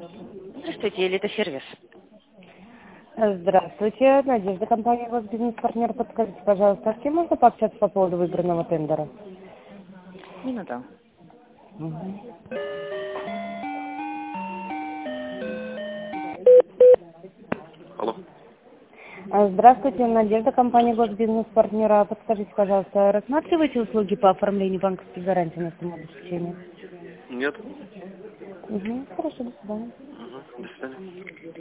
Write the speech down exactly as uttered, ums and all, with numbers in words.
Здравствуйте, Элита сервис. Здравствуйте, Надежда, компания «Госбизнес-партнер». Подскажите, пожалуйста, с кем можно пообщаться по поводу выигранного тендера? Минута. Мгм. Алло. А, Здравствуйте, Надежда, компания «Госбизнес-партнера». Подскажите, пожалуйста, рассматриваете услуги по оформлению банковской гарантии на самообеспечение? Нет. Угу, хорошо, до свидания. Угу. До свидания.